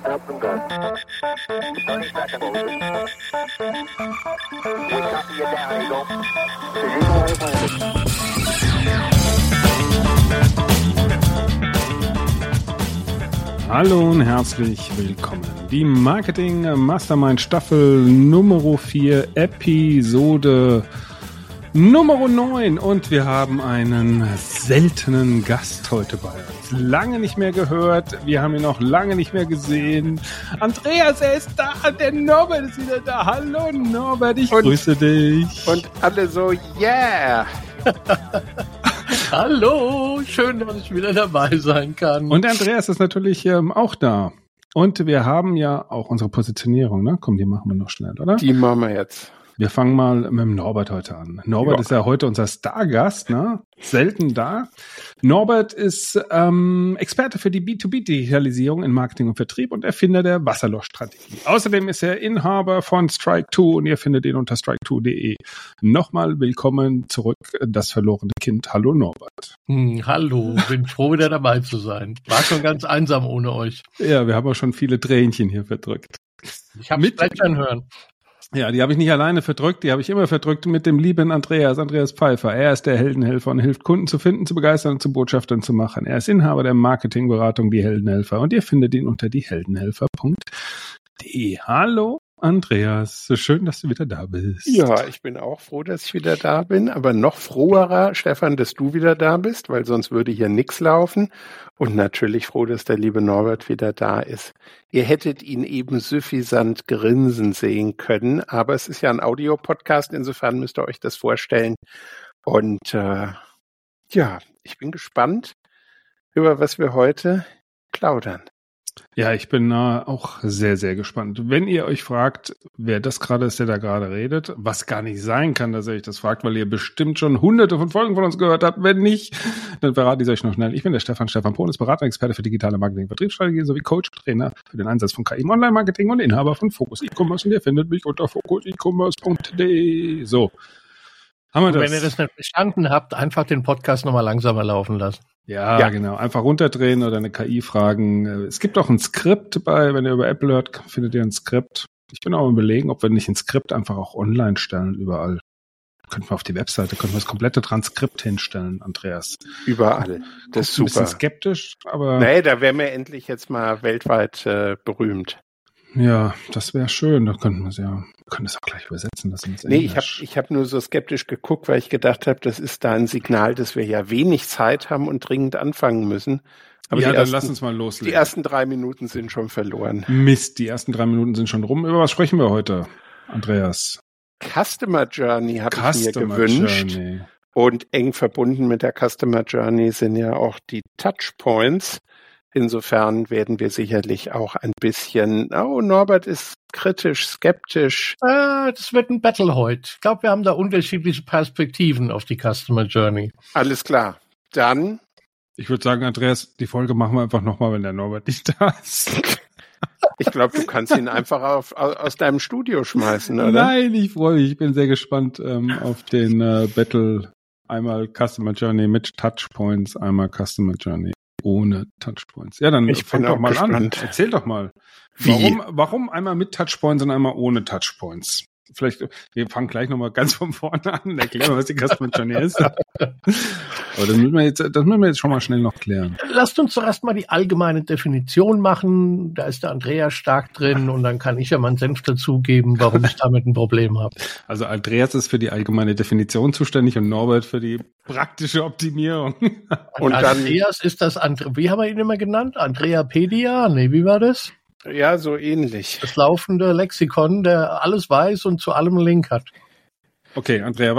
is up and go. 30 seconds. We copy you down, Eagle. The Eagle has landed. Hallo und herzlich willkommen. Die Marketing Mastermind Staffel Nummer 4, Episode Nummer 9. Und wir haben einen seltenen Gast heute bei uns. Lange nicht mehr gehört, wir haben ihn noch lange nicht mehr gesehen. Andreas, er ist da, der Norbert ist wieder da. Hallo Norbert, ich grüße dich. Und alle so, yeah! Hallo, schön, dass ich wieder dabei sein kann. Und Andreas ist natürlich auch da. Und wir haben ja auch unsere Positionierung, ne? Komm, die machen wir noch schnell, oder? Die machen wir jetzt. Wir fangen mal mit dem Norbert heute an. Norbert ist ja heute unser Stargast, ne? Selten da. Norbert ist Experte für die B2B-Digitalisierung in Marketing und Vertrieb und Erfinder der Wasserlochstrategie. Außerdem ist er Inhaber von Strike2 und ihr findet ihn unter strike2.de. Nochmal willkommen zurück, das verlorene Kind. Hallo Norbert. Hallo, bin froh, wieder dabei zu sein. War schon ganz einsam ohne euch. Ja, wir haben auch schon viele Tränchen hier verdrückt. Ich habe Sprechern hören. Ja, die habe ich nicht alleine verdrückt, die habe ich immer verdrückt mit dem lieben Andreas Pfeiffer. Er ist der Heldenhelfer und hilft Kunden zu finden, zu begeistern und zu Botschaftern zu machen. Er ist Inhaber der Marketingberatung Die Heldenhelfer und ihr findet ihn unter dieheldenhelfer.de. Hallo Andreas, so schön, dass du wieder da bist. Ja, ich bin auch froh, dass ich wieder da bin, aber noch froherer, Stefan, dass du wieder da bist, weil sonst würde hier nichts laufen. Und natürlich froh, dass der liebe Norbert wieder da ist. Ihr hättet ihn eben suffisant grinsen sehen können, aber es ist ja ein Audiopodcast, insofern müsst ihr euch das vorstellen. Und ja, ich bin gespannt, über was wir heute plaudern. Ja, ich bin auch sehr, sehr gespannt. Wenn ihr euch fragt, wer das gerade ist, der da gerade redet, was gar nicht sein kann, dass ihr euch das fragt, weil ihr bestimmt schon hunderte von Folgen von uns gehört habt. Wenn nicht, dann verrate ich es euch noch schnell. Ich bin der Stefan Polis, Berater, Experte für digitale Marketing, Vertriebsstrategie sowie Coach, Trainer für den Einsatz von KI im Online-Marketing und Inhaber von Focus E-Commerce. Und ihr findet mich unter focusecommerce.de. So, haben wir das. Wenn ihr das nicht verstanden habt, einfach den Podcast nochmal langsamer laufen lassen. Ja, genau. Einfach runterdrehen oder eine KI fragen. Es gibt auch ein Skript wenn ihr über Apple hört, findet ihr ein Skript. Ich bin auch am Überlegen, ob wir nicht ein Skript einfach auch online stellen, überall. Könnten wir auf die Webseite, könnten wir das komplette Transkript hinstellen, Andreas. Überall. Das ist super. Ein bisschen skeptisch, aber... Nee, da wären wir endlich jetzt mal weltweit berühmt. Ja, das wäre schön. Da könnten wir es ja, können das auch gleich übersetzen lassen. Nee, ich hab nur so skeptisch geguckt, weil ich gedacht habe, das ist da ein Signal, dass wir ja wenig Zeit haben und dringend anfangen müssen. Aber ja, dann lass uns mal loslegen. Die ersten 3 Minuten sind schon verloren. Mist, die ersten 3 Minuten sind schon rum. Über was sprechen wir heute, Andreas? Customer Journey habe ich mir gewünscht. Journey. Und eng verbunden mit der Customer Journey sind ja auch die Touchpoints. Insofern werden wir sicherlich auch ein bisschen, Norbert ist kritisch, skeptisch. Das wird ein Battle heute. Ich glaube, wir haben da unterschiedliche Perspektiven auf die Customer Journey. Alles klar. Dann. Ich würde sagen, Andreas, die Folge machen wir einfach nochmal, wenn der Norbert nicht da ist. Ich glaube, du kannst ihn einfach aus deinem Studio schmeißen, oder? Nein, ich freue mich. Ich bin sehr gespannt auf den Battle. Einmal Customer Journey mit Touchpoints, einmal Customer Journey ohne Touchpoints. Ja, dann fang doch mal gespannt an. Erzähl doch mal. Warum einmal mit Touchpoints und einmal ohne Touchpoints? Vielleicht, wir fangen gleich nochmal ganz von vorne an und erklären, was die Customer Journey ist. Aber das müssen wir jetzt schon mal schnell noch klären. Lasst uns doch erstmal die allgemeine Definition machen. Da ist der Andreas stark drin und dann kann ich ja meinen Senf dazugeben, warum ich damit ein Problem habe. Also Andreas ist für die allgemeine Definition zuständig und Norbert für die praktische Optimierung. Und Andreas ist das, wie haben wir ihn immer genannt? Andreapedia? Nee, wie war das? Ja, so ähnlich. Das laufende Lexikon, der alles weiß und zu allem einen Link hat. Okay, Andreas,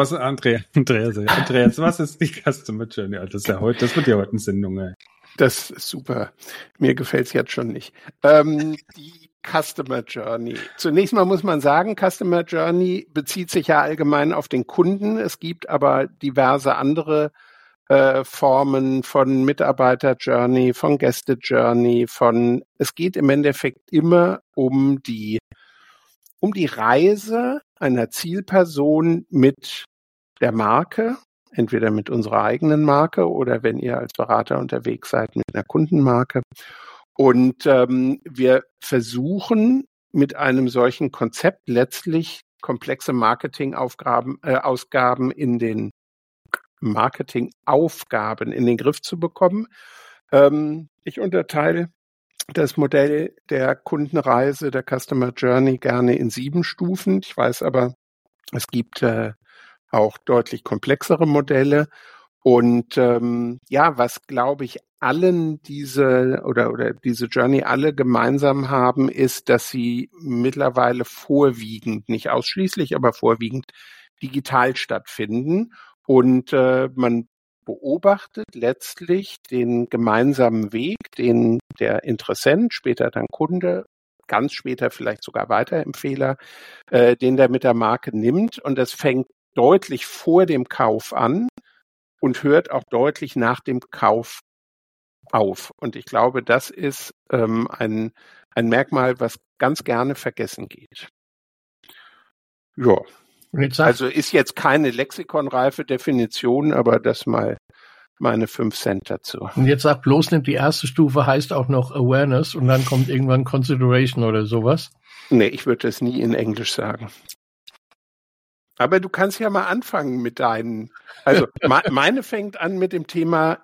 was ist die Customer Journey? Das wird ja heute eine Sendung, ey. Das ist super. Mir gefällt's jetzt schon nicht. Die Customer Journey. Zunächst mal muss man sagen, Customer Journey bezieht sich ja allgemein auf den Kunden. Es gibt aber diverse andere Formen von Mitarbeiter-Journey, von Gäste-Journey, es geht im Endeffekt immer um die Reise einer Zielperson mit der Marke, entweder mit unserer eigenen Marke oder wenn ihr als Berater unterwegs seid mit einer Kundenmarke. Und wir versuchen mit einem solchen Konzept letztlich komplexe Ausgaben in den Marketingaufgaben in den Griff zu bekommen. Ich unterteile das Modell der Kundenreise, der Customer Journey gerne in 7 Stufen. Ich weiß aber, es gibt auch deutlich komplexere Modelle. Und was, glaube ich, allen diese Journey alle gemeinsam haben, ist, dass sie mittlerweile vorwiegend, nicht ausschließlich, aber vorwiegend digital stattfinden. Und man beobachtet letztlich den gemeinsamen Weg, den der Interessent, später dann Kunde, ganz später vielleicht sogar Weiterempfehler, den der mit der Marke nimmt. Und das fängt deutlich vor dem Kauf an und hört auch deutlich nach dem Kauf auf. Und ich glaube, das ist ein Merkmal, was ganz gerne vergessen geht. Ja. Also ist jetzt keine lexikonreife Definition, aber das mal meine 5 Cent dazu. Und jetzt sag bloß nicht, die erste Stufe heißt auch noch Awareness und dann kommt irgendwann Consideration oder sowas. Nee, ich würde das nie in Englisch sagen. Aber du kannst ja mal anfangen mit deinen, also meine fängt an mit dem Thema.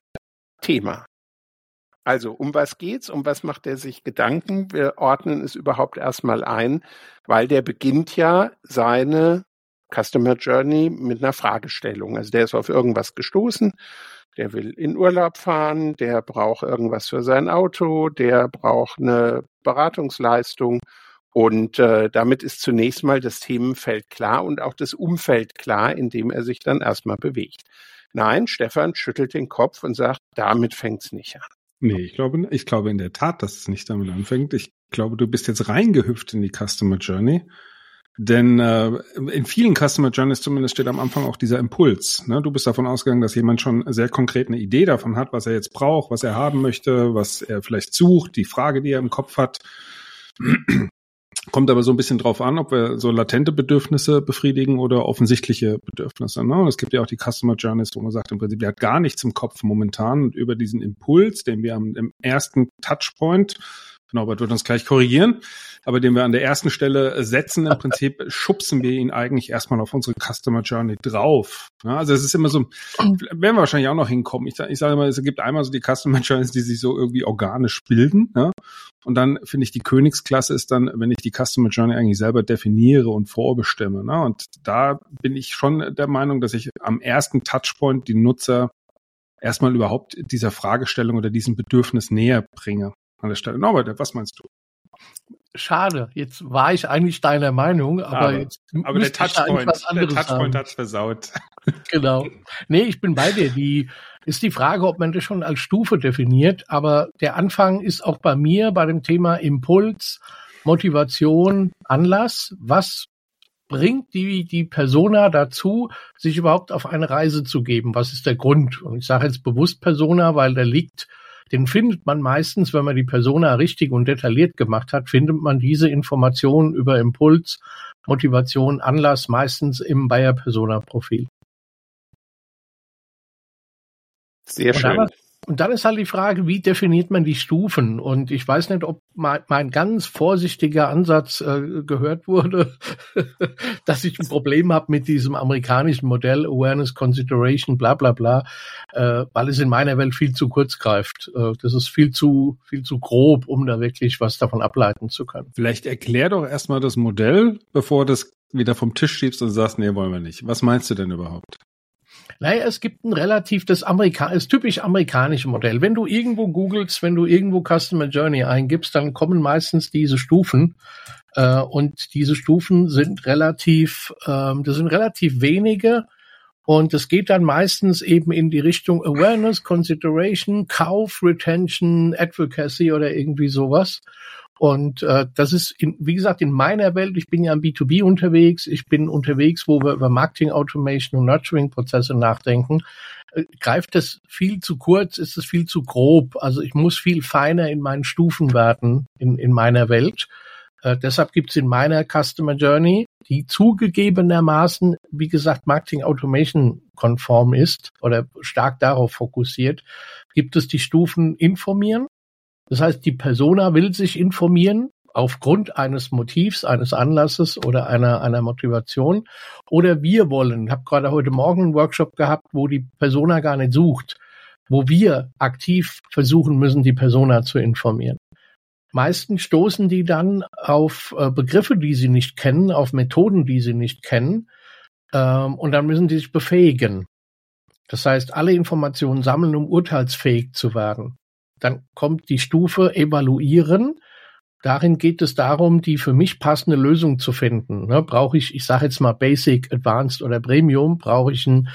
Also um was geht's, um was macht er sich Gedanken? Wir ordnen es überhaupt erstmal ein, weil der beginnt ja seine Customer Journey mit einer Fragestellung. Also der ist auf irgendwas gestoßen, der will in Urlaub fahren, der braucht irgendwas für sein Auto, der braucht eine Beratungsleistung und damit ist zunächst mal das Themenfeld klar und auch das Umfeld klar, in dem er sich dann erstmal bewegt. Nein, Stefan schüttelt den Kopf und sagt, damit fängt's nicht an. Nee, ich glaube in der Tat, dass es nicht damit anfängt. Ich glaube, du bist jetzt reingehüpft in die Customer Journey. Denn in vielen Customer Journeys zumindest steht am Anfang auch dieser Impuls. Ne? Du bist davon ausgegangen, dass jemand schon sehr konkret eine Idee davon hat, was er jetzt braucht, was er haben möchte, was er vielleicht sucht, die Frage, die er im Kopf hat. Kommt aber so ein bisschen drauf an, ob wir so latente Bedürfnisse befriedigen oder offensichtliche Bedürfnisse. Ne? Und es gibt ja auch die Customer Journeys, wo man sagt, im Prinzip, der hat gar nichts im Kopf momentan und über diesen Impuls, den wir im ersten Touchpoint, Norbert wird uns gleich korrigieren, aber den wir an der ersten Stelle setzen, im Prinzip schubsen wir ihn eigentlich erstmal auf unsere Customer Journey drauf. Ja, also es ist immer so, werden wir wahrscheinlich auch noch hinkommen. Ich sage immer, es gibt einmal so die Customer Journeys, die sich so irgendwie organisch bilden. Ja? Und dann finde ich, die Königsklasse ist dann, wenn ich die Customer Journey eigentlich selber definiere und vorbestimme. Ne? Und da bin ich schon der Meinung, dass ich am ersten Touchpoint die Nutzer erstmal überhaupt dieser Fragestellung oder diesem Bedürfnis näher bringe. An der Stelle. Norbert, was meinst du? Schade, jetzt war ich eigentlich deiner Meinung, aber jetzt der Touchpoint hat's versaut. Genau. Nee, ich bin bei dir. Ist die Frage, ob man das schon als Stufe definiert, aber der Anfang ist auch bei mir bei dem Thema Impuls, Motivation, Anlass. Was bringt die Persona dazu, sich überhaupt auf eine Reise zu geben? Was ist der Grund? Und ich sage jetzt bewusst Persona, weil den findet man meistens, wenn man die Persona richtig und detailliert gemacht hat, findet man diese Informationen über Impuls, Motivation, Anlass meistens im Buyer-Persona-Profil. Sehr schön. Und dann ist halt die Frage, wie definiert man die Stufen? Und ich weiß nicht, ob mein ganz vorsichtiger Ansatz gehört wurde, dass ich ein Problem habe mit diesem amerikanischen Modell Awareness, Consideration, bla bla bla, weil es in meiner Welt viel zu kurz greift. Das ist viel zu grob, um da wirklich was davon ableiten zu können. Vielleicht erklär doch erstmal das Modell, bevor du das wieder vom Tisch schiebst und sagst, nee, wollen wir nicht. Was meinst du denn überhaupt? Naja, es gibt das typisch amerikanische Modell. Wenn du irgendwo googelst, wenn du irgendwo Customer Journey eingibst, dann kommen meistens diese Stufen. Und diese Stufen sind das sind relativ wenige. Und es geht dann meistens eben in die Richtung Awareness, Consideration, Kauf, Retention, Advocacy oder irgendwie sowas. Und das ist, wie gesagt, in meiner Welt, ich bin ja im B2B unterwegs, ich bin unterwegs, wo wir über Marketing Automation und Nurturing-Prozesse nachdenken. Greift das viel zu kurz, ist es viel zu grob? Also ich muss viel feiner in meinen Stufen werden in meiner Welt. Deshalb gibt es in meiner Customer Journey, die zugegebenermaßen, wie gesagt, Marketing Automation konform ist oder stark darauf fokussiert, gibt es die Stufen informieren, Das heißt, die Persona will sich informieren aufgrund eines Motivs, eines Anlasses oder einer Motivation. Oder wir wollen, ich habe gerade heute Morgen einen Workshop gehabt, wo die Persona gar nicht sucht, wo wir aktiv versuchen müssen, die Persona zu informieren. Meistens stoßen die dann auf Begriffe, die sie nicht kennen, auf Methoden, die sie nicht kennen, und dann müssen die sich befähigen. Das heißt, alle Informationen sammeln, um urteilsfähig zu werden. Dann kommt die Stufe Evaluieren. Darin geht es darum, die für mich passende Lösung zu finden. Ne, brauche ich sage jetzt mal Basic, Advanced oder Premium, brauche ich ein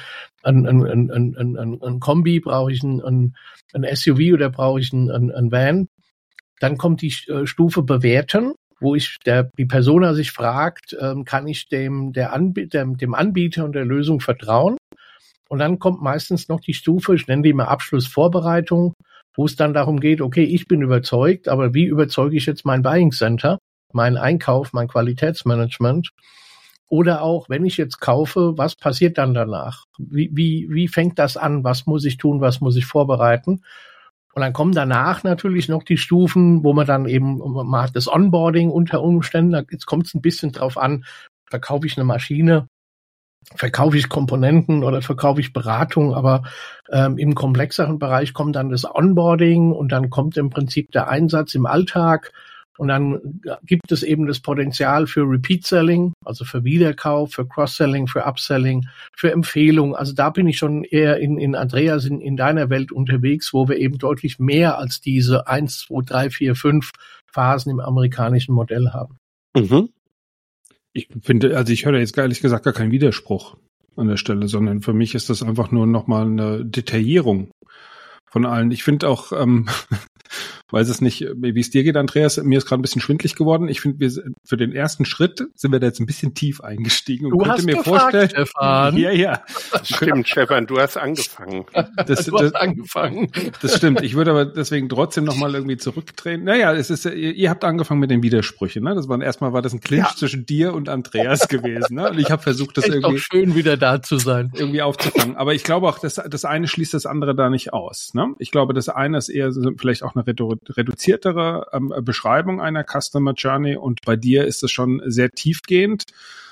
Kombi, brauche ich ein SUV oder brauche ich ein Van? Dann kommt die Stufe Bewerten, wo die Persona sich fragt, kann ich dem Anbieter und der Lösung vertrauen? Und dann kommt meistens noch die Stufe, ich nenne die mal Abschlussvorbereitung, wo es dann darum geht, okay, ich bin überzeugt, aber wie überzeuge ich jetzt mein Buying Center, meinen Einkauf, mein Qualitätsmanagement? Oder auch, wenn ich jetzt kaufe, was passiert dann danach? Wie fängt das an? Was muss ich tun? Was muss ich vorbereiten? Und dann kommen danach natürlich noch die Stufen, wo man dann eben, man hat das Onboarding unter Umständen, jetzt kommt es ein bisschen drauf an, verkaufe ich eine Maschine, verkaufe ich Komponenten oder verkaufe ich Beratung, aber im komplexeren Bereich kommt dann das Onboarding und dann kommt im Prinzip der Einsatz im Alltag und dann gibt es eben das Potenzial für Repeat-Selling, also für Wiederkauf, für Cross-Selling, für Upselling, für Empfehlung. Also da bin ich schon eher in Andreas, in deiner Welt unterwegs, wo wir eben deutlich mehr als diese 1, 2, 3, 4, 5 Phasen im amerikanischen Modell haben. Mhm. Ich finde, also ich höre jetzt ehrlich gesagt gar keinen Widerspruch an der Stelle, sondern für mich ist das einfach nur nochmal eine Detaillierung von allen. Ich finde auch, weiß es nicht, wie es dir geht, Andreas, mir ist gerade ein bisschen schwindelig geworden. Ich finde, für den ersten Schritt sind wir da jetzt ein bisschen tief eingestiegen. Und du hast mir vorstellen, Stefan. Ja. Stimmt, Stefan, du hast angefangen. Du hast angefangen. Das stimmt. Ich würde aber deswegen trotzdem nochmal irgendwie zurückdrehen. Naja, ihr habt angefangen mit den Widersprüchen, ne? Erstmal war das ein Clinch zwischen dir und Andreas gewesen, ne? Und ich habe versucht, das irgendwie. Ist doch schön, wieder da zu sein. Irgendwie aufzufangen. Aber ich glaube auch, das eine schließt das andere da nicht aus, ne? Ich glaube, das eine ist eher so vielleicht auch eine reduziertere Beschreibung einer Customer Journey und bei dir ist es schon sehr tiefgehend,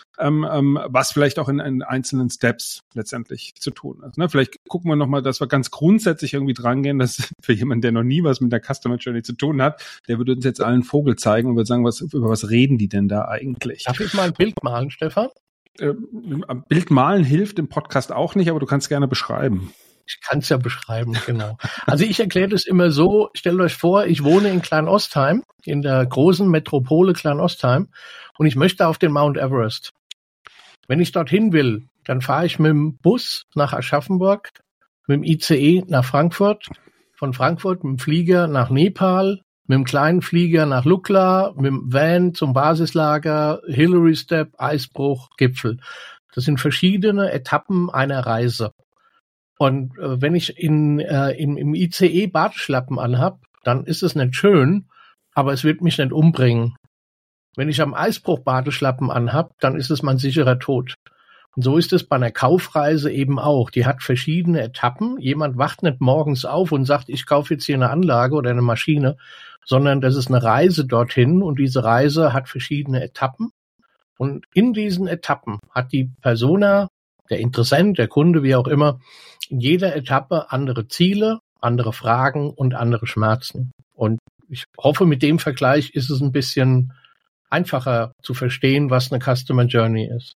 was vielleicht auch in einzelnen Steps letztendlich zu tun ist. Ne? Vielleicht gucken wir nochmal, dass wir ganz grundsätzlich irgendwie drangehen, dass für jemanden, der noch nie was mit der Customer Journey zu tun hat, der würde uns jetzt allen Vogel zeigen und würde sagen, über was reden die denn da eigentlich? Darf ich mal ein Bild malen, Stefan? Bild malen hilft im Podcast auch nicht, aber du kannst gerne beschreiben. Ich kann es ja beschreiben, genau. Also ich erkläre das immer so, stellt euch vor, ich wohne in Kleinostheim, in der großen Metropole Kleinostheim und ich möchte auf den Mount Everest. Wenn ich dorthin will, dann fahre ich mit dem Bus nach Aschaffenburg, mit dem ICE nach Frankfurt, von Frankfurt mit dem Flieger nach Nepal, mit dem kleinen Flieger nach Lukla, mit dem Van zum Basislager, Hillary Step, Eisbruch, Gipfel. Das sind verschiedene Etappen einer Reise. Und wenn ich im ICE Badeschlappen anhab, dann ist es nicht schön, aber es wird mich nicht umbringen. Wenn ich am Eisbruch Badeschlappen anhab, dann ist es mein sicherer Tod. Und so ist es bei einer Kaufreise eben auch. Die hat verschiedene Etappen. Jemand wacht nicht morgens auf und sagt, ich kaufe jetzt hier eine Anlage oder eine Maschine, sondern das ist eine Reise dorthin und diese Reise hat verschiedene Etappen. Und in diesen Etappen hat die Persona, der Interessent, der Kunde, wie auch immer, in jeder Etappe andere Ziele, andere Fragen und andere Schmerzen. Und ich hoffe, mit dem Vergleich ist es ein bisschen einfacher zu verstehen, was eine Customer Journey ist.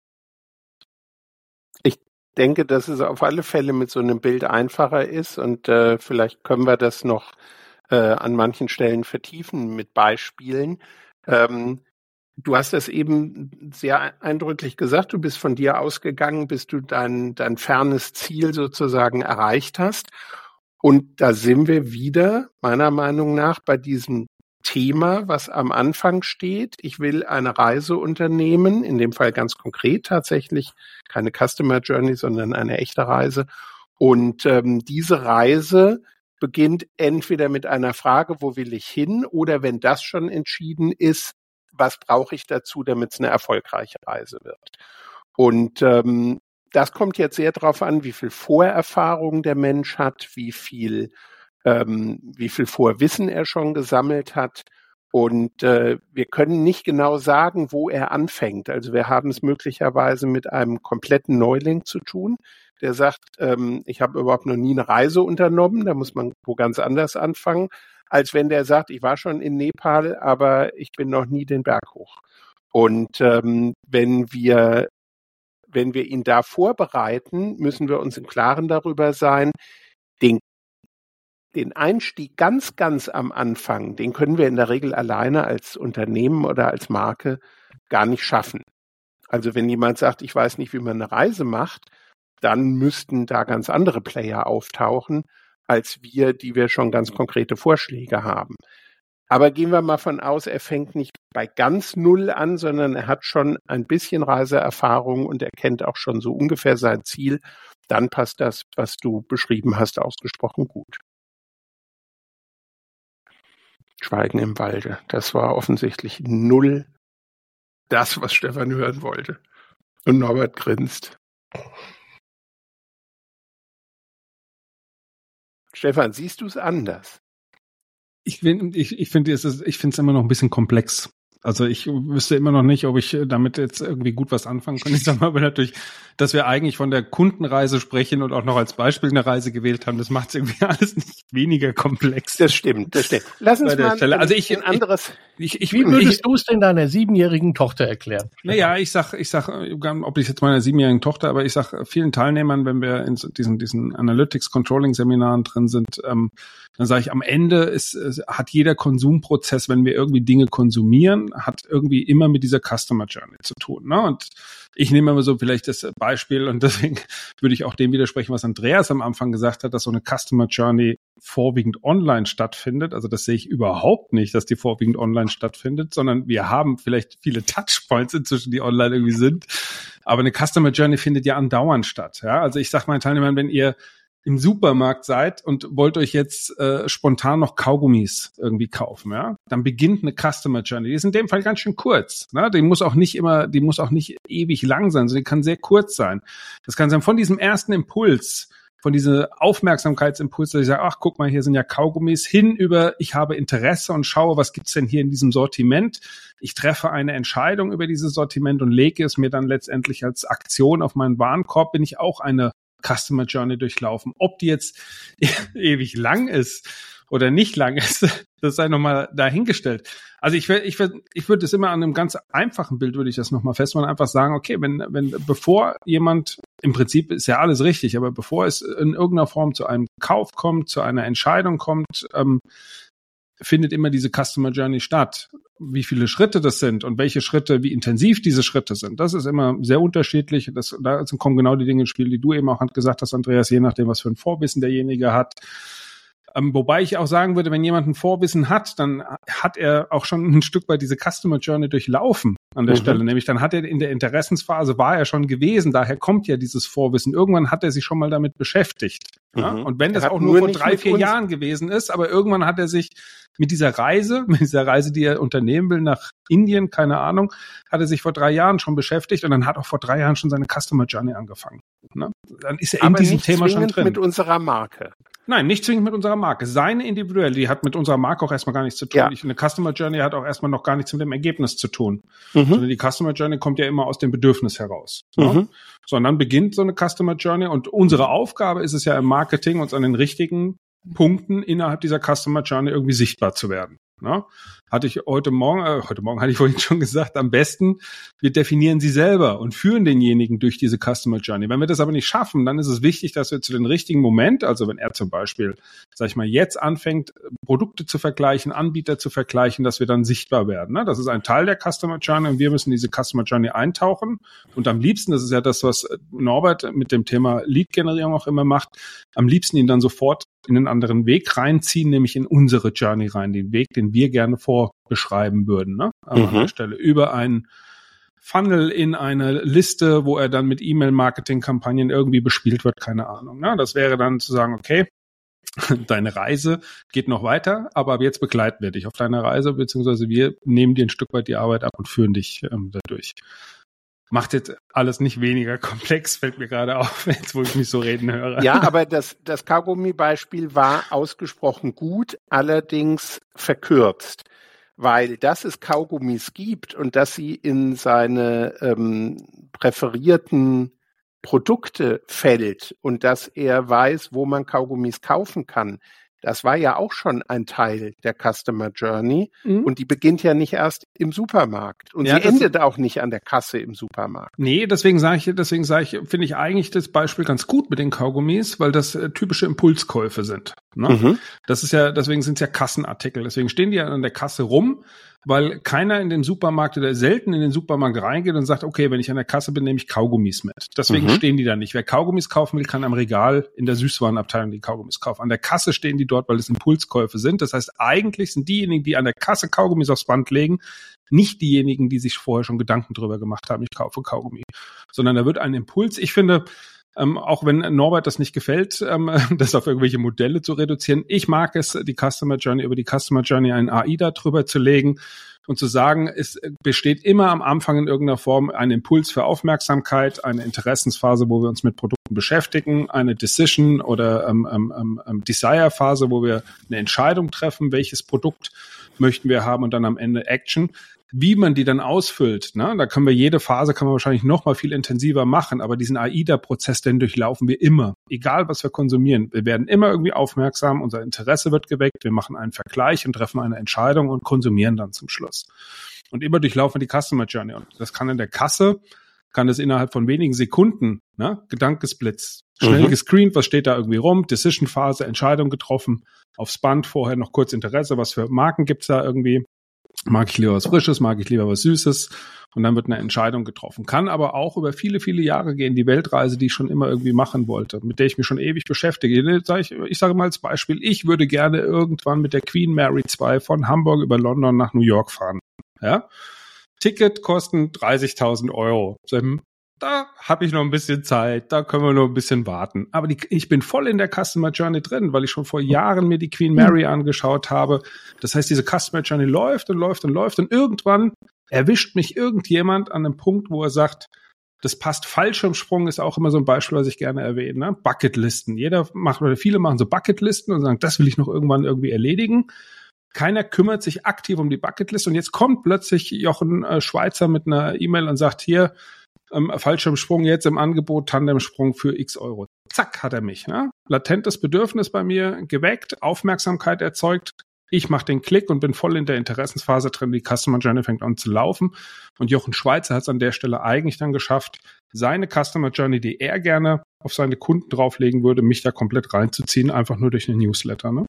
Ich denke, dass es auf alle Fälle mit so einem Bild einfacher ist und vielleicht können wir das noch an manchen Stellen vertiefen mit Beispielen. Du hast es eben sehr eindrücklich gesagt, du bist von dir ausgegangen, bis du dein fernes Ziel sozusagen erreicht hast. Und da sind wir wieder, meiner Meinung nach, bei diesem Thema, was am Anfang steht. Ich will eine Reise unternehmen, in dem Fall ganz konkret tatsächlich, keine Customer Journey, sondern eine echte Reise. Und diese Reise beginnt entweder mit einer Frage, wo will ich hin? Oder wenn das schon entschieden ist, was brauche ich dazu, damit es eine erfolgreiche Reise wird? Und das kommt jetzt sehr darauf an, wie viel Vorerfahrung der Mensch hat, wie viel wie viel Vorwissen er schon gesammelt hat. Und wir können nicht genau sagen, wo er anfängt. Also wir haben es möglicherweise mit einem kompletten Neuling zu tun, der sagt, ich habe überhaupt noch nie eine Reise unternommen, da muss man wo ganz anders anfangen, als wenn der sagt, ich war schon in Nepal, aber ich bin noch nie den Berg hoch. Und wenn wir ihn da vorbereiten, müssen wir uns im Klaren darüber sein, den Einstieg ganz, ganz am Anfang, den können wir in der Regel alleine als Unternehmen oder als Marke gar nicht schaffen. Also wenn jemand sagt, ich weiß nicht, wie man eine Reise macht, dann müssten da ganz andere Player auftauchen, als wir, die wir schon ganz konkrete Vorschläge haben. Aber gehen wir mal von aus, er fängt nicht bei ganz Null an, sondern er hat schon ein bisschen Reiseerfahrung und er kennt auch schon so ungefähr sein Ziel. Dann passt das, was du beschrieben hast, ausgesprochen gut. Schweigen im Walde. Das war offensichtlich null das, was Stefan hören wollte. Und Norbert grinst. Stefan, siehst du es anders? Ich finde es immer noch ein bisschen komplex. Also ich wüsste immer noch nicht, ob ich damit jetzt irgendwie gut was anfangen kann. Ich sage mal aber natürlich, dass wir eigentlich von der Kundenreise sprechen und auch noch als Beispiel eine Reise gewählt haben, das macht es irgendwie alles nicht weniger komplex. Das stimmt. Lass uns mal ein anderes... Wie würdest du es denn deiner 7-jährigen Tochter erklären? Naja, ich sag, ob ich jetzt meiner 7-jährigen Tochter, aber ich sag vielen Teilnehmern, wenn wir in diesen Analytics-Controlling-Seminaren drin sind, dann sage ich, am Ende hat jeder Konsumprozess, wenn wir irgendwie Dinge konsumieren, hat irgendwie immer mit dieser Customer Journey zu tun. Ne? Und ich nehme immer so vielleicht das Beispiel und deswegen würde ich auch dem widersprechen, was Andreas am Anfang gesagt hat, dass so eine Customer Journey vorwiegend online stattfindet. Also das sehe ich überhaupt nicht, dass die vorwiegend online stattfindet, sondern wir haben vielleicht viele Touchpoints inzwischen, die online irgendwie sind. Aber eine Customer Journey findet ja andauernd statt. Ja? Also ich sage meinen Teilnehmern, wenn ihr im Supermarkt seid und wollt euch jetzt spontan noch Kaugummis irgendwie kaufen, ja, dann beginnt eine Customer Journey. Die ist in dem Fall ganz schön kurz. Ne? Die muss auch nicht ewig lang sein, sondern die kann sehr kurz sein. Das kann sein von diesem ersten Impuls, von diesem Aufmerksamkeitsimpuls, dass ich sage, ach, guck mal, hier sind ja Kaugummis, hin über, ich habe Interesse und schaue, was gibt's denn hier in diesem Sortiment. Ich treffe eine Entscheidung über dieses Sortiment und lege es mir dann letztendlich als Aktion auf meinen Warenkorb, bin ich auch eine Customer Journey durchlaufen. Ob die jetzt ewig lang ist oder nicht lang ist, das sei nochmal dahingestellt. Also ich würde es immer an einem ganz einfachen Bild, würde ich das nochmal festmachen, einfach sagen, okay, bevor jemand, im Prinzip ist ja alles richtig, aber bevor es in irgendeiner Form zu einem Kauf kommt, zu einer Entscheidung kommt, findet immer diese Customer Journey statt. Wie viele Schritte das sind und welche Schritte, wie intensiv diese Schritte sind, das ist immer sehr unterschiedlich. Da kommen genau die Dinge ins Spiel, die du eben auch gesagt hast, Andreas, je nachdem, was für ein Vorwissen derjenige hat. Wobei ich auch sagen würde, wenn jemand ein Vorwissen hat, dann hat er auch schon ein Stück weit diese Customer Journey durchlaufen an der Stelle. Nämlich dann hat er in der Interessensphase, war er schon gewesen, daher kommt ja dieses Vorwissen. Irgendwann hat er sich schon mal damit beschäftigt. Ja? Und wenn das auch nur vor 3-4 Jahren gewesen ist, aber irgendwann hat er sich mit dieser Reise, die er unternehmen will nach Indien, keine Ahnung, hat er sich vor 3 Jahren schon beschäftigt und dann hat auch vor 3 Jahren schon seine Customer Journey angefangen. Ne? Dann ist er in diesem Thema schon drin. Mit unserer Marke. Nein, nicht zwingend mit unserer Marke. Seine individuelle, die hat mit unserer Marke auch erstmal gar nichts zu tun. Ja. Eine Customer Journey hat auch erstmal noch gar nichts mit dem Ergebnis zu tun. Sondern die Customer Journey kommt ja immer aus dem Bedürfnis heraus. Ne? So, und dann beginnt so eine Customer Journey und unsere Aufgabe ist es ja im Marketing, uns an den richtigen Punkten innerhalb dieser Customer Journey irgendwie sichtbar zu werden. Ne? Hatte ich heute Morgen hatte ich vorhin schon gesagt, am besten, wir definieren sie selber und führen denjenigen durch diese Customer Journey. Wenn wir das aber nicht schaffen, dann ist es wichtig, dass wir zu den richtigen Moment, also wenn er zum Beispiel, sag ich mal, jetzt anfängt, Produkte zu vergleichen, Anbieter zu vergleichen, dass wir dann sichtbar werden. Ne? Das ist ein Teil der Customer Journey und wir müssen diese Customer Journey eintauchen. Und am liebsten, das ist ja das, was Norbert mit dem Thema Lead-Generierung auch immer macht, am liebsten ihn dann sofort in einen anderen Weg reinziehen, nämlich in unsere Journey rein, den Weg, den wir gerne vorbeschreiben würden. Ne? Aber an der Stelle über einen Funnel in eine Liste, wo er dann mit E-Mail-Marketing-Kampagnen irgendwie bespielt wird, keine Ahnung. Ne? Das wäre dann zu sagen, okay, deine Reise geht noch weiter, aber jetzt begleiten wir dich auf deiner Reise, beziehungsweise wir nehmen dir ein Stück weit die Arbeit ab und führen dich dadurch. Macht jetzt alles nicht weniger komplex, fällt mir gerade auf, jetzt wo ich mich so reden höre. Ja, aber das Kaugummi-Beispiel war ausgesprochen gut, allerdings verkürzt. Weil dass es Kaugummis gibt und dass sie in seine präferierten Produkte fällt und dass er weiß, wo man Kaugummis kaufen kann, das war ja auch schon ein Teil der Customer Journey und die beginnt ja nicht erst im Supermarkt und sie endet auch nicht an der Kasse im Supermarkt. Nee, deswegen sage ich, finde ich eigentlich das Beispiel ganz gut mit den Kaugummis, weil das typische Impulskäufe sind. Ne? Das ist ja, deswegen sind es ja Kassenartikel, deswegen stehen die ja an der Kasse rum, weil keiner in den Supermarkt oder selten in den Supermarkt reingeht und sagt, okay, wenn ich an der Kasse bin, nehme ich Kaugummis mit. Deswegen stehen die da nicht. Wer Kaugummis kaufen will, kann am Regal in der Süßwarenabteilung die Kaugummis kaufen. An der Kasse stehen die dort, weil es Impulskäufe sind. Das heißt, eigentlich sind diejenigen, die an der Kasse Kaugummis aufs Band legen, nicht diejenigen, die sich vorher schon Gedanken drüber gemacht haben, ich kaufe Kaugummi. Sondern da wird ein Impuls, ich finde, auch wenn Norbert das nicht gefällt, das auf irgendwelche Modelle zu reduzieren. Ich mag es, die Customer Journey, über die Customer Journey einen AI da drüber zu legen und zu sagen, es besteht immer am Anfang in irgendeiner Form ein Impuls für Aufmerksamkeit, eine Interessensphase, wo wir uns mit Produkten beschäftigen, eine Decision oder Desire-Phase, wo wir eine Entscheidung treffen, welches Produkt möchten wir haben und dann am Ende Action. Wie man die dann ausfüllt, ne? Da können wir jede Phase kann man wahrscheinlich noch mal viel intensiver machen, aber diesen AIDA-Prozess, den durchlaufen wir immer, egal was wir konsumieren. Wir werden immer irgendwie aufmerksam, unser Interesse wird geweckt, wir machen einen Vergleich und treffen eine Entscheidung und konsumieren dann zum Schluss. Und immer durchlaufen wir die Customer Journey und das kann in der Kasse, kann das innerhalb von wenigen Sekunden, ne? Gedankesblitz, schnell gescreent, was steht da irgendwie rum, Decision-Phase, Entscheidung getroffen, aufs Band, vorher noch kurz Interesse, was für Marken gibt's da irgendwie. Mag ich lieber was Frisches, mag ich lieber was Süßes und dann wird eine Entscheidung getroffen. Kann aber auch über viele, viele Jahre gehen, die Weltreise, die ich schon immer irgendwie machen wollte, mit der ich mich schon ewig beschäftige. Ich sage mal als Beispiel, ich würde gerne irgendwann mit der Queen Mary 2 von Hamburg über London nach New York fahren. Ja? Ticket kosten 30.000 Euro. Da habe ich noch ein bisschen Zeit, da können wir noch ein bisschen warten. Aber ich bin voll in der Customer Journey drin, weil ich schon vor Jahren mir die Queen Mary angeschaut habe. Das heißt, diese Customer Journey läuft und läuft und läuft und irgendwann erwischt mich irgendjemand an einem Punkt, wo er sagt, das passt. Fallschirmsprung ist auch immer so ein Beispiel, was ich gerne erwähne. Ne? Bucketlisten. Viele machen so Bucketlisten und sagen, das will ich noch irgendwann irgendwie erledigen. Keiner kümmert sich aktiv um die Bucketlist und jetzt kommt plötzlich Jochen Schweizer mit einer E-Mail und sagt, hier, Fallschirmsprung jetzt im Angebot, Tandemsprung für x Euro. Zack, hat er mich. Ne? Latentes Bedürfnis bei mir geweckt, Aufmerksamkeit erzeugt. Ich mache den Klick und bin voll in der Interessensphase drin. Die Customer Journey fängt an zu laufen. Und Jochen Schweizer hat es an der Stelle eigentlich dann geschafft, seine Customer Journey, die er gerne auf seine Kunden drauflegen würde, mich da komplett reinzuziehen, einfach nur durch eine Newsletter. Ne?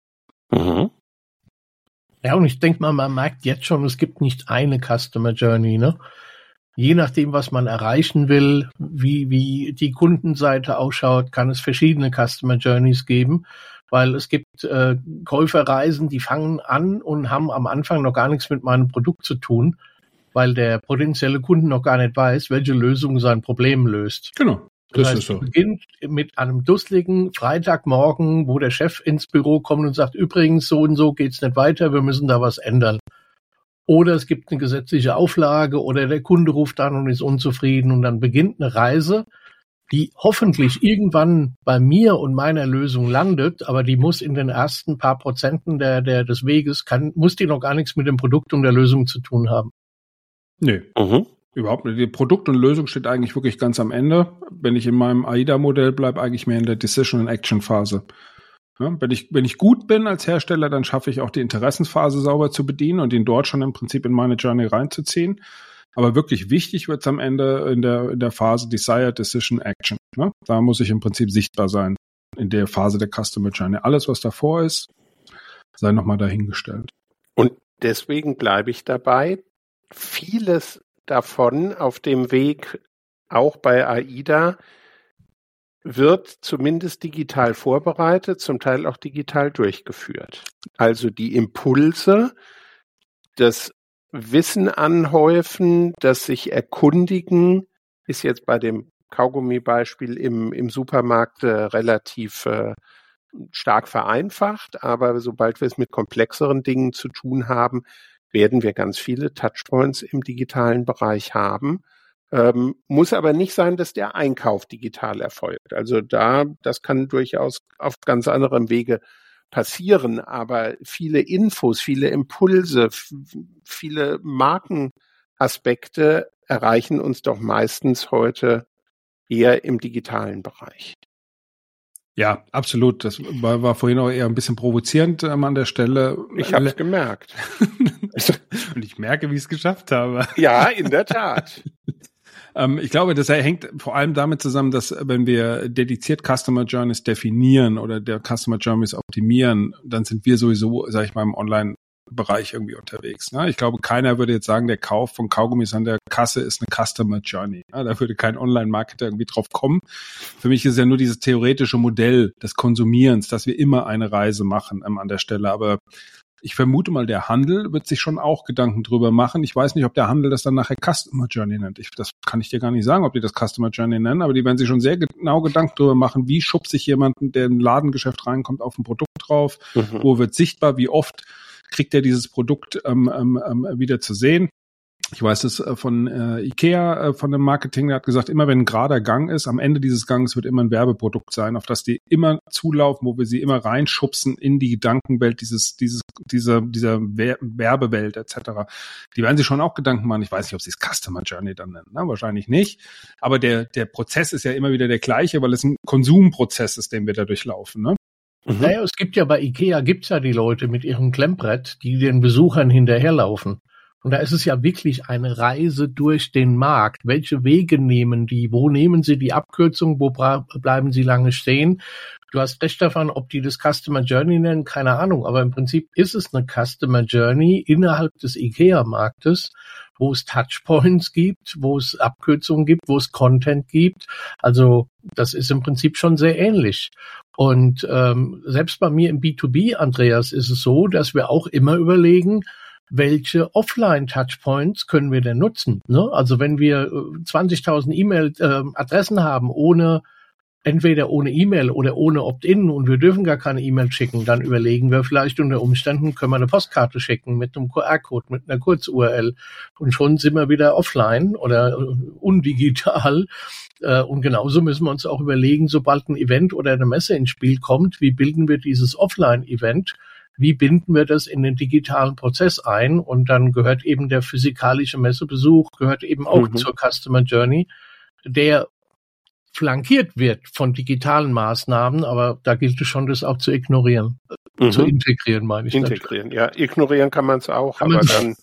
Ja, und ich denke mal, man merkt jetzt schon, es gibt nicht eine Customer Journey, ne? Je nachdem, was man erreichen will, wie die Kundenseite ausschaut, kann es verschiedene Customer Journeys geben, weil es gibt Käuferreisen, die fangen an und haben am Anfang noch gar nichts mit meinem Produkt zu tun, weil der potenzielle Kunde noch gar nicht weiß, welche Lösung sein Problem löst. Genau. Das heißt, es beginnt mit einem dusseligen Freitagmorgen, wo der Chef ins Büro kommt und sagt, übrigens, so und so geht's nicht weiter, wir müssen da was ändern. Oder es gibt eine gesetzliche Auflage oder der Kunde ruft an und ist unzufrieden und dann beginnt eine Reise, die hoffentlich irgendwann bei mir und meiner Lösung landet, aber die muss in den ersten paar Prozenten des Weges, muss die noch gar nichts mit dem Produkt und der Lösung zu tun haben. Nee, überhaupt nicht. Die Produkt und Lösung steht eigentlich wirklich ganz am Ende. Wenn ich in meinem AIDA-Modell bleibe, eigentlich mehr in der Decision- und Action-Phase. Ja, wenn ich gut bin als Hersteller, dann schaffe ich auch die Interessensphase sauber zu bedienen und ihn dort schon im Prinzip in meine Journey reinzuziehen. Aber wirklich wichtig wird es am Ende in der Phase Desire, Decision, Action. Ne? Da muss ich im Prinzip sichtbar sein in der Phase der Customer Journey. Alles, was davor ist, sei nochmal dahingestellt. Und deswegen bleibe ich dabei. Vieles davon auf dem Weg, auch bei AIDA, wird zumindest digital vorbereitet, zum Teil auch digital durchgeführt. Also die Impulse, das Wissen anhäufen, das sich erkundigen, ist jetzt bei dem Kaugummi-Beispiel im Supermarkt relativ stark vereinfacht, aber sobald wir es mit komplexeren Dingen zu tun haben, werden wir ganz viele Touchpoints im digitalen Bereich haben. Muss aber nicht sein, dass der Einkauf digital erfolgt. Also das kann durchaus auf ganz anderem Wege passieren, aber viele Infos, viele Impulse, viele Markenaspekte erreichen uns doch meistens heute eher im digitalen Bereich. Ja, absolut. Das war vorhin auch eher ein bisschen provozierend an der Stelle. Ich habe es gemerkt. Und ich merke, wie ich es geschafft habe. Ja, in der Tat. Ich glaube, das hängt vor allem damit zusammen, dass wenn wir dediziert Customer Journeys definieren oder der Customer Journeys optimieren, dann sind wir sowieso, sage ich mal, im Online-Bereich irgendwie unterwegs. Ne? Ich glaube, keiner würde jetzt sagen, der Kauf von Kaugummis an der Kasse ist eine Customer Journey. Ne? Da würde kein Online-Marketer irgendwie drauf kommen. Für mich ist es ja nur dieses theoretische Modell des Konsumierens, dass wir immer eine Reise machen an der Stelle. Aber ich vermute mal, der Handel wird sich schon auch Gedanken drüber machen. Ich weiß nicht, ob der Handel das dann nachher Customer Journey nennt. Das kann ich dir gar nicht sagen, ob die das Customer Journey nennen, aber die werden sich schon sehr genau Gedanken drüber machen, wie schubse ich jemanden, der in ein Ladengeschäft reinkommt, auf ein Produkt drauf, wo wird sichtbar, wie oft kriegt er dieses Produkt wieder zu sehen. Ich weiß es von Ikea, von dem Marketing, der hat gesagt, immer wenn ein gerader Gang ist, am Ende dieses Gangs wird immer ein Werbeprodukt sein, auf das die immer zulaufen, wo wir sie immer reinschubsen in die Gedankenwelt, dieser Werbewelt etc. Die werden sich schon auch Gedanken machen. Ich weiß nicht, ob sie es Customer Journey dann nennen, ne? Wahrscheinlich nicht. Aber der Prozess ist ja immer wieder der gleiche, weil es ein Konsumprozess ist, den wir da durchlaufen, ne? Naja, es gibt ja bei Ikea die Leute mit ihrem Klemmbrett, die den Besuchern hinterherlaufen. Und da ist es ja wirklich eine Reise durch den Markt. Welche Wege nehmen die? Wo nehmen sie die Abkürzung? Wo bleiben sie lange stehen? Du hast recht davon, ob die das Customer Journey nennen, keine Ahnung. Aber im Prinzip ist es eine Customer Journey innerhalb des IKEA-Marktes, wo es Touchpoints gibt, wo es Abkürzungen gibt, wo es Content gibt. Also das ist im Prinzip schon sehr ähnlich. Und selbst bei mir im B2B, Andreas, ist es so, dass wir auch immer überlegen, welche Offline-Touchpoints können wir denn nutzen? Ne? Also wenn wir 20.000 E-Mail-Adressen haben, entweder ohne E-Mail oder ohne Opt-in und wir dürfen gar keine E-Mail schicken, dann überlegen wir vielleicht unter Umständen, können wir eine Postkarte schicken mit einem QR-Code, mit einer Kurz-URL und schon sind wir wieder offline oder undigital. Und genauso müssen wir uns auch überlegen, sobald ein Event oder eine Messe ins Spiel kommt, wie bilden wir dieses Offline-Event? Wie binden wir das in den digitalen Prozess ein? Und dann gehört eben der physikalische Messebesuch, gehört eben auch zur Customer Journey, der flankiert wird von digitalen Maßnahmen, aber da gilt es schon, das auch zu ignorieren. Zu integrieren, meine ich. Integrieren, ja. Ignorieren kann man es auch, aber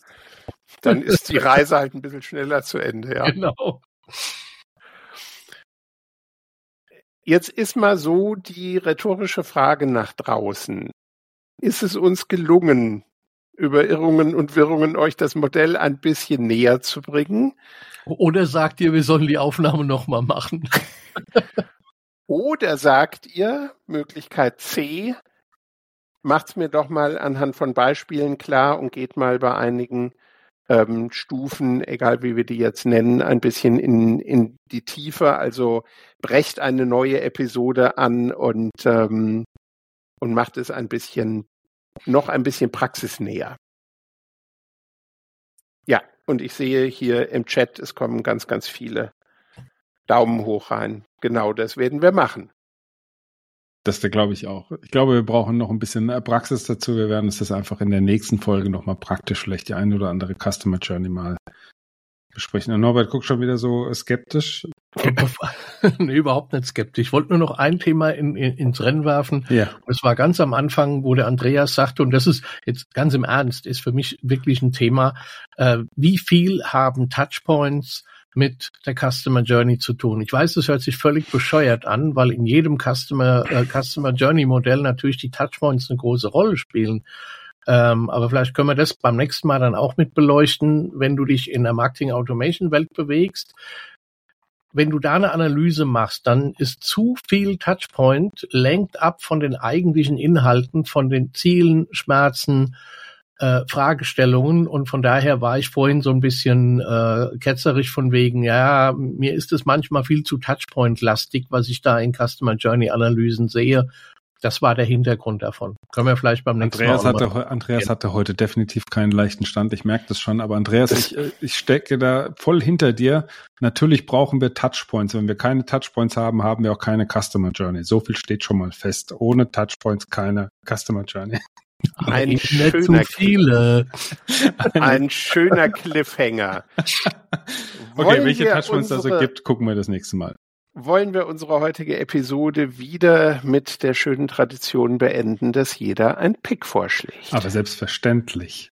dann ist die Reise halt ein bisschen schneller zu Ende, ja. Genau. Jetzt ist mal so die rhetorische Frage nach draußen. Ist es uns gelungen, über Irrungen und Wirrungen euch das Modell ein bisschen näher zu bringen? Oder sagt ihr, wir sollen die Aufnahme nochmal machen? Oder sagt ihr, Möglichkeit C, macht's mir doch mal anhand von Beispielen klar und geht mal bei einigen Stufen, egal wie wir die jetzt nennen, ein bisschen in die Tiefe, also brecht eine neue Episode an und macht es noch ein bisschen praxisnäher. Ja, und ich sehe hier im Chat, es kommen ganz, ganz viele Daumen hoch rein. Genau das werden wir machen. Das glaube ich auch. Ich glaube, wir brauchen noch ein bisschen Praxis dazu. Wir werden uns das einfach in der nächsten Folge nochmal praktisch vielleicht die eine oder andere Customer Journey mal besprechen. Und Norbert guckt schon wieder so skeptisch. Nee, überhaupt nicht skeptisch. Ich wollte nur noch ein Thema ins Rennen werfen. Ja. Das war ganz am Anfang, wo der Andreas sagte, und das ist jetzt ganz im Ernst, ist für mich wirklich ein Thema, wie viel haben Touchpoints mit der Customer Journey zu tun? Ich weiß, das hört sich völlig bescheuert an, weil in jedem Customer Journey Modell natürlich die Touchpoints eine große Rolle spielen. Aber vielleicht können wir das beim nächsten Mal dann auch mit beleuchten, wenn du dich in der Marketing Automation Welt bewegst. Wenn du da eine Analyse machst, dann ist zu viel Touchpoint, lenkt ab von den eigentlichen Inhalten, von den Zielen, Schmerzen, Fragestellungen, und von daher war ich vorhin so ein bisschen ketzerisch von wegen, ja, mir ist es manchmal viel zu Touchpoint-lastig, was ich da in Customer Journey Analysen sehe. Das war der Hintergrund davon. Können wir vielleicht beim nächsten Mal. Andreas hatte heute definitiv keinen leichten Stand. Ich merke das schon. Aber Andreas, ich stecke da voll hinter dir. Natürlich brauchen wir Touchpoints. Wenn wir keine Touchpoints haben, haben wir auch keine Customer Journey. So viel steht schon mal fest. Ohne Touchpoints keine Customer Journey. Ein schöner Cliffhanger. Okay, welche Touchpoints es also gibt, gucken wir das nächste Mal. Wollen wir unsere heutige Episode wieder mit der schönen Tradition beenden, dass jeder ein Pick vorschlägt. Aber selbstverständlich.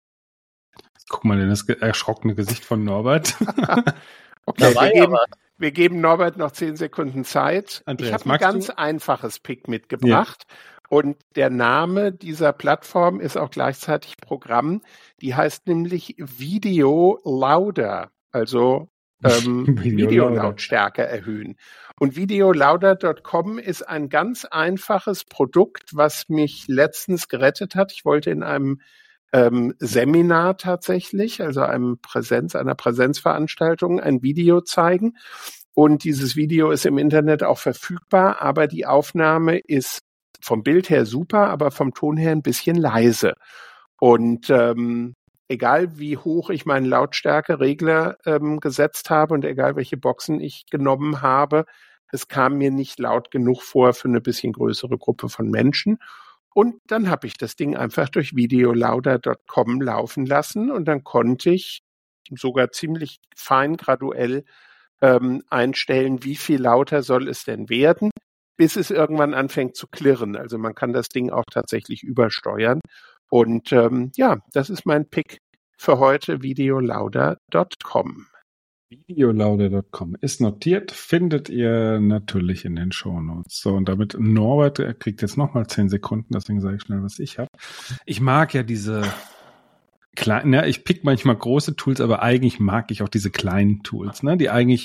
Guck mal in das erschrockene Gesicht von Norbert. Okay, wir geben Norbert noch 10 Sekunden Zeit. Andreas, ich habe ein ganz einfaches Pick mitgebracht. Ja. Und der Name dieser Plattform ist auch gleichzeitig Programm. Die heißt nämlich Video Louder, also Videolautstärke erhöhen. Und videolouder.com ist ein ganz einfaches Produkt, was mich letztens gerettet hat. Ich wollte in einem Seminar tatsächlich, also einer Präsenzveranstaltung, ein Video zeigen. Und dieses Video ist im Internet auch verfügbar, aber die Aufnahme ist vom Bild her super, aber vom Ton her ein bisschen leise. Und egal wie hoch ich meinen Lautstärkeregler gesetzt habe und egal welche Boxen ich genommen habe, es kam mir nicht laut genug vor für eine bisschen größere Gruppe von Menschen. Und dann habe ich das Ding einfach durch videolouder.com laufen lassen und dann konnte ich sogar ziemlich fein graduell einstellen, wie viel lauter soll es denn werden, bis es irgendwann anfängt zu klirren. Also man kann das Ding auch tatsächlich übersteuern. Und das ist mein Pick für heute, videolouder.com. Videolouder.com ist notiert, findet ihr natürlich in den Shownotes. So, und damit Norbert kriegt jetzt nochmal 10 Sekunden, deswegen sage ich schnell, was ich habe. Ich mag ja diese kleinen, ich pick manchmal große Tools, aber eigentlich mag ich auch diese kleinen Tools, ne, die eigentlich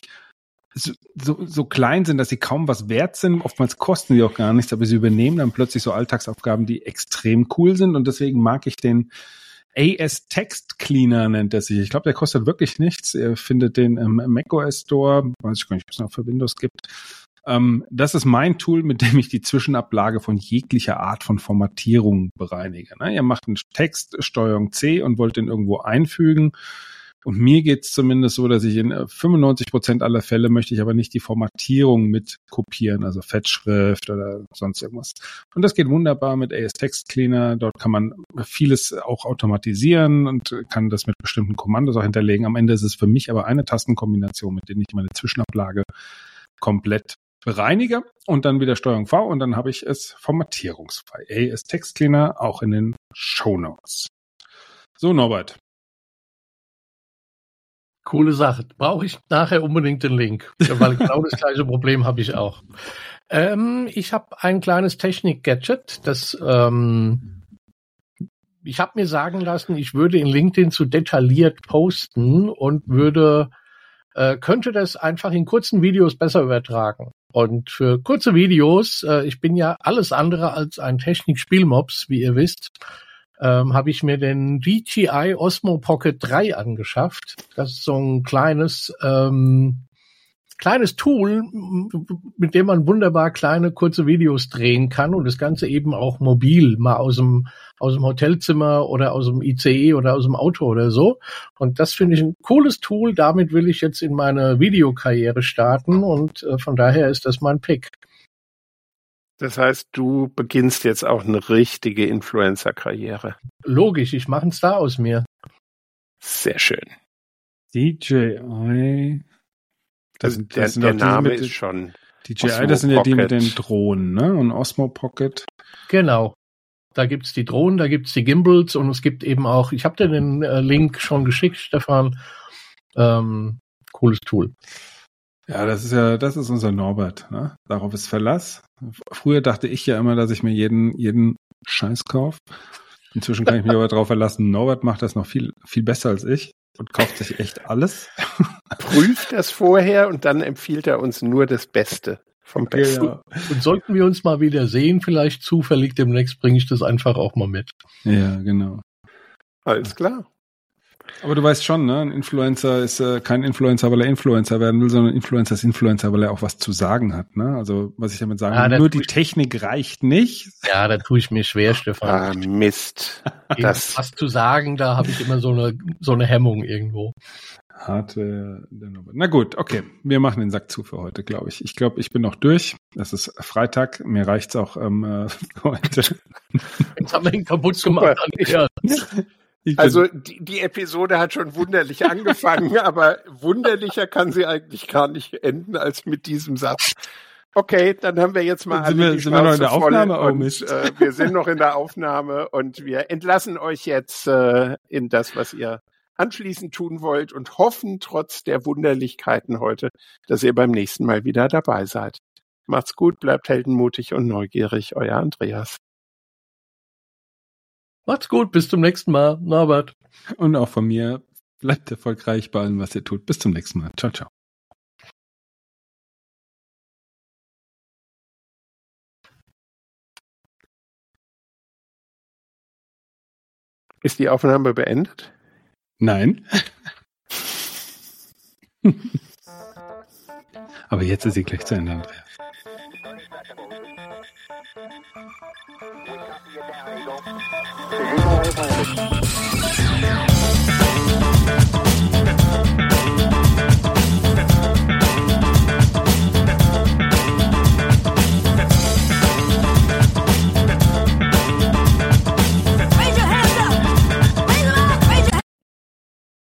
so klein sind, dass sie kaum was wert sind. Oftmals kosten sie auch gar nichts, aber sie übernehmen dann plötzlich so Alltagsaufgaben, die extrem cool sind. Und deswegen mag ich den AS Text Cleaner, nennt er sich. Ich glaube, der kostet wirklich nichts. Ihr findet den im macOS Store. Weiß ich gar nicht, ob es noch für Windows gibt. Das ist mein Tool, mit dem ich die Zwischenablage von jeglicher Art von Formatierung bereinige. Ihr macht einen Text, Steuerung C und wollt den irgendwo einfügen. Und mir geht's zumindest so, dass ich in 95% aller Fälle möchte ich aber nicht die Formatierung mit kopieren, also Fettschrift oder sonst irgendwas. Und das geht wunderbar mit AS Text Cleaner. Dort kann man vieles auch automatisieren und kann das mit bestimmten Kommandos auch hinterlegen. Am Ende ist es für mich aber eine Tastenkombination, mit der ich meine Zwischenablage komplett bereinige und dann wieder Steuerung V und dann habe ich es formatierungsfrei. AS Text Cleaner auch in den Shownotes. So, Norbert. Coole Sache. Brauche ich nachher unbedingt den Link, weil genau das gleiche Problem habe ich auch. Ich habe ein kleines Technik-Gadget, das ich habe mir sagen lassen, ich würde in LinkedIn zu detailliert posten und könnte das einfach in kurzen Videos besser übertragen. Und für kurze Videos, ich bin ja alles andere als ein Technik-Spielmops, wie ihr wisst, habe ich mir den DJI Osmo Pocket 3 angeschafft. Das ist so ein kleines Tool, mit dem man wunderbar kleine, kurze Videos drehen kann und das Ganze eben auch mobil, mal aus dem Hotelzimmer oder aus dem ICE oder aus dem Auto oder so. Und das finde ich ein cooles Tool. Damit will ich jetzt in meine Videokarriere starten und von daher ist das mein Pick. Das heißt, du beginnst jetzt auch eine richtige Influencer-Karriere. Logisch, ich mache einen Star aus mir. Sehr schön. DJI. Der Name ist schon. DJI, Osmo das sind ja Pocket. Die mit den Drohnen, ne? Und Osmo Pocket. Genau. Da gibt's die Drohnen, da gibt's die Gimbals und es gibt eben auch, ich habe dir den Link schon geschickt, Stefan. Cooles Tool. Ja, das ist unser Norbert, ne? Darauf ist Verlass. Früher dachte ich ja immer, dass ich mir jeden Scheiß kaufe. Inzwischen kann ich mich aber darauf verlassen, Norbert macht das noch viel, viel besser als ich und kauft sich echt alles. Prüft das vorher und dann empfiehlt er uns nur das Beste vom Besten. Ja. Und sollten wir uns mal wieder sehen, vielleicht zufällig demnächst, bringe ich das einfach auch mal mit. Ja, genau. Alles klar. Aber du weißt schon, ne? Ein Influencer ist kein Influencer, weil er Influencer werden will, sondern Influencer ist Influencer, weil er auch was zu sagen hat, ne? Also, was ich damit sagen will, nur die Technik reicht nicht. Ja, da tue ich mir schwer, Stefan. Mist. Was zu sagen, da habe ich immer so eine Hemmung irgendwo. Harte. Na gut, okay. Wir machen den Sack zu für heute, glaube ich. Ich glaube, ich bin noch durch. Es ist Freitag. Mir reicht's auch heute. Jetzt haben wir ihn kaputt gemacht. Also die Episode hat schon wunderlich angefangen, aber wunderlicher kann sie eigentlich gar nicht enden als mit diesem Satz. Okay, dann haben wir jetzt mal alle die Schnauze noch in der Aufnahme? voll und wir sind noch in der Aufnahme und wir entlassen euch jetzt in das, was ihr anschließend tun wollt und hoffen trotz der Wunderlichkeiten heute, dass ihr beim nächsten Mal wieder dabei seid. Macht's gut, bleibt heldenmutig und neugierig, euer Andreas. Macht's gut, bis zum nächsten Mal, Norbert. Und auch von mir, bleibt erfolgreich bei allem, was ihr tut. Bis zum nächsten Mal. Ciao, ciao. Ist die Aufnahme beendet? Nein. Aber jetzt ist sie gleich zu Ende, Andreas. Eagle.